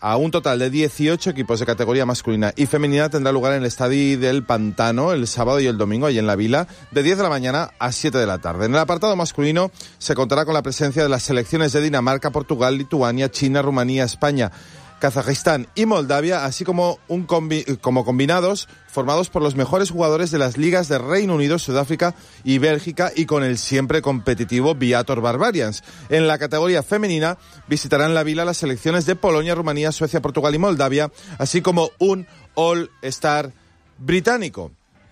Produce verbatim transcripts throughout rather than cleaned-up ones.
a un total de dieciocho equipos de categoría masculina y femenina tendrá lugar en el Estadio del Pantano el sábado y el domingo, allí en la Vila, de diez de la mañana a siete de la tarde. En el apartado masculino se contará con la presencia de las selecciones de Dinamarca, Portugal, Lituania, China, Rumanía, España, Kazajistán y Moldavia, así como, un combi- como combinados formados por los mejores jugadores de las ligas de Reino Unido, Sudáfrica y Bélgica, y con el siempre competitivo Viator Barbarians. En la categoría femenina visitarán la Vila las selecciones de Polonia, Rumanía, Suecia, Portugal y Moldavia, así como un All-Star británico.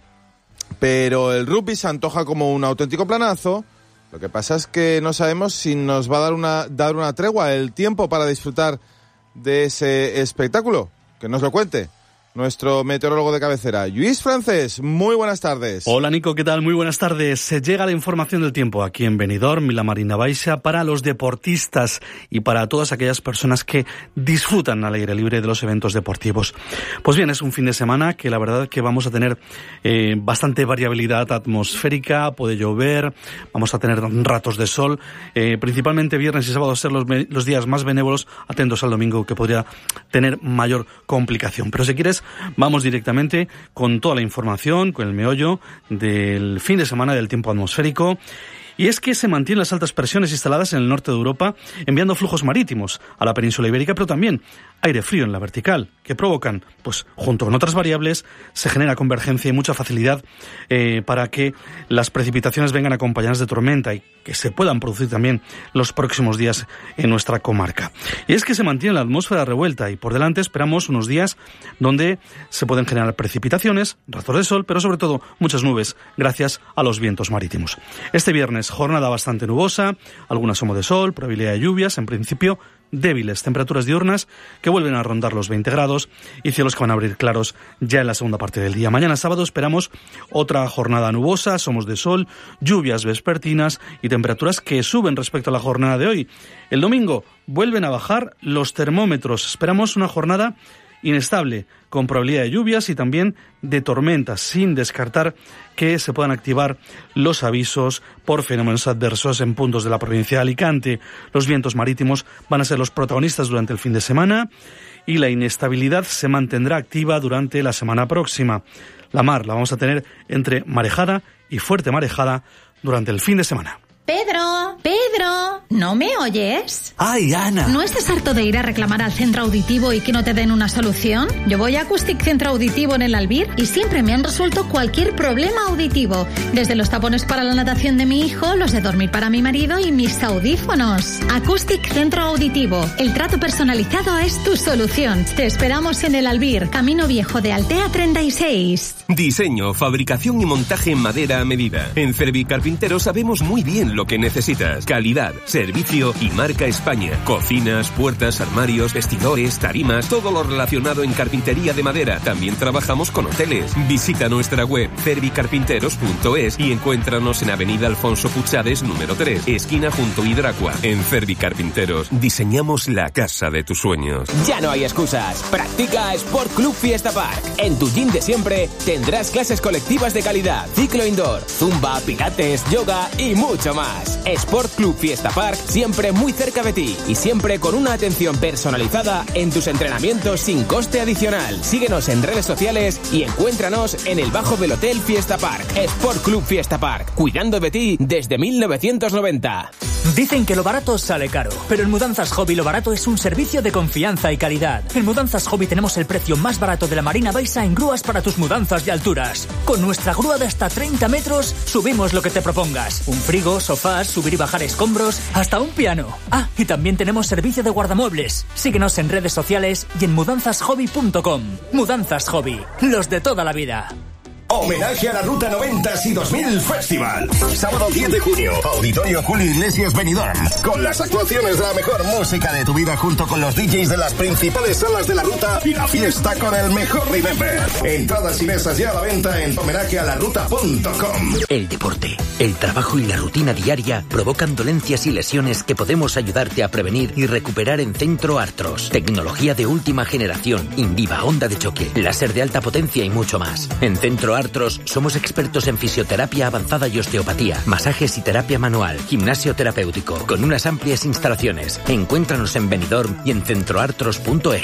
Pero el rugby se antoja como un auténtico planazo. Lo que pasa es que no sabemos si nos va a dar una, dar una tregua, el tiempo para disfrutar de ese espectáculo. Que nos lo cuente nuestro meteorólogo de cabecera, Lluís Francés. Muy buenas tardes. Hola, Nico, ¿qué tal? Muy buenas tardes. Se llega la información del tiempo aquí en Benidorm y la Marina Baixa para los deportistas y para todas aquellas personas que disfrutan al aire libre de los eventos deportivos. Pues bien, es un fin de semana que la verdad que vamos a tener eh, bastante variabilidad atmosférica, puede llover, vamos a tener ratos de sol, eh, principalmente viernes y sábado ser los, los días más benévolos, atentos al domingo que podría tener mayor complicación. Pero si quieres, vamos directamente con toda la información, con el meollo del fin de semana del tiempo atmosférico. Y es que se mantienen las altas presiones instaladas en el norte de Europa, enviando flujos marítimos a la península ibérica, pero también aire frío en la vertical, que provocan, pues junto con otras variables, se genera convergencia y mucha facilidad eh, para que las precipitaciones vengan acompañadas de tormenta y que se puedan producir también los próximos días en nuestra comarca. Y es que se mantiene la atmósfera revuelta y por delante esperamos unos días donde se pueden generar precipitaciones, ratos de sol, pero sobre todo muchas nubes gracias a los vientos marítimos. Este viernes jornada bastante nubosa, algún asomo de sol, probabilidad de lluvias, en principio débiles, temperaturas diurnas que vuelven a rondar los veinte grados y cielos que van a abrir claros ya en la segunda parte del día. Mañana sábado esperamos otra jornada nubosa, asomos de sol, lluvias vespertinas y temperaturas que suben respecto a la jornada de hoy. El domingo vuelven a bajar los termómetros. Esperamos una jornada inestable, con probabilidad de lluvias y también de tormentas, sin descartar que se puedan activar los avisos por fenómenos adversos en puntos de la provincia de Alicante. Los vientos marítimos van a ser los protagonistas durante el fin de semana y la inestabilidad se mantendrá activa durante la semana próxima. La mar la vamos a tener entre marejada y fuerte marejada durante el fin de semana. Pedro, Pedro, ¿no me oyes? ¡Ay, Ana! ¿No estás harto de ir a reclamar al centro auditivo y que no te den una solución? Yo voy a Acoustic Centro Auditivo en el Albir y siempre me han resuelto cualquier problema auditivo. Desde los tapones para la natación de mi hijo, los de dormir para mi marido y mis audífonos. Acoustic Centro Auditivo. El trato personalizado es tu solución. Te esperamos en el Albir, Camino Viejo de Altea treinta y seis. Diseño, fabricación y montaje en madera a medida. En Cervi Carpinteros sabemos muy bien lo que necesitas. Calidad, servicio y marca España. Cocinas, puertas, armarios, vestidores, tarimas, todo lo relacionado en carpintería de madera. También trabajamos con hoteles. Visita nuestra web cervicarpinteros punto es y encuéntranos en Avenida Alfonso Puchades número tres, esquina junto a Hidracua. En Cervi Carpinteros diseñamos la casa de tus sueños. Ya no hay excusas. Practica Sport Club Fiesta Park. En tu gym de siempre tendrás clases colectivas de calidad, ciclo indoor, zumba, pilates, yoga y mucho más. Sport Club Fiesta Park, siempre muy cerca de ti y siempre con una atención personalizada en tus entrenamientos sin coste adicional. Síguenos en redes sociales y encuéntranos en el bajo del Hotel Fiesta Park. Sport Club Fiesta Park, cuidando de ti desde mil novecientos noventa. Dicen que lo barato sale caro, pero en Mudanzas Hobby lo barato es un servicio de confianza y calidad. En Mudanzas Hobby tenemos el precio más barato de la Marina Baixa en grúas para tus mudanzas de alturas. Con nuestra grúa de hasta treinta metros subimos lo que te propongas. Un frigo, sofás, subir y bajar escombros, hasta un piano. Ah, y también tenemos servicio de guardamuebles. Síguenos en redes sociales y en mudanzas hobby punto com. Mudanzas Hobby, los de toda la vida. Homenaje a la Ruta noventa y dos mil Festival. Sábado diez de junio, Auditorio Julio Iglesias Benidorm. Con las actuaciones de la mejor música de tu vida junto con los D Js de las principales salas de la ruta y la fiesta con el mejor remember. Entradas y mesas ya a la venta en homenaje a la ruta punto com. El deporte, el trabajo y la rutina diaria provocan dolencias y lesiones que podemos ayudarte a prevenir y recuperar en Centro Artros. Tecnología de última generación, Indiva, onda de choque, láser de alta potencia y mucho más. En Centro Artros somos expertos en fisioterapia avanzada y osteopatía, masajes y terapia manual, gimnasio terapéutico, con unas amplias instalaciones. Encuéntranos en Benidorm y en centroartros punto es.